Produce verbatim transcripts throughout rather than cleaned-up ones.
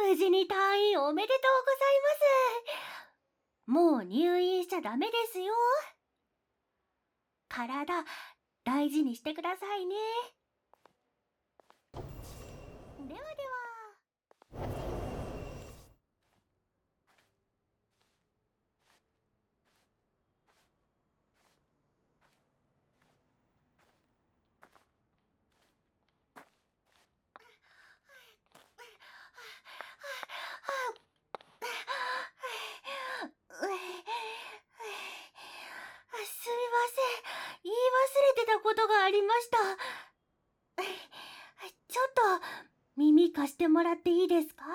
無事に退院おめでとうございます。もう入院しちゃダメですよ。体、大事にしてくださいね。ではでは。すみません。言い忘れてたことがありました。ちょっと耳貸してもらっていいですか？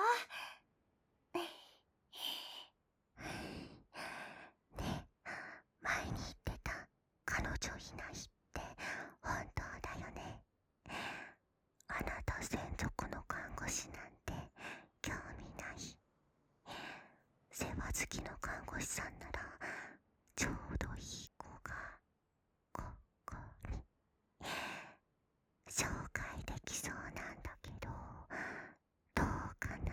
ね、前に言ってた彼女いないって本当だよね。あなた専属の看護師なんて興味ない。世話好きの看護師さんならちょうどいい子がここに紹介できそうなんだけど、どうかな？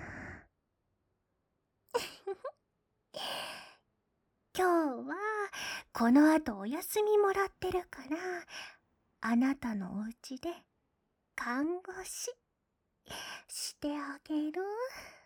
今日はこの後お休みもらってるから、あなたのお家で看護師してあげる。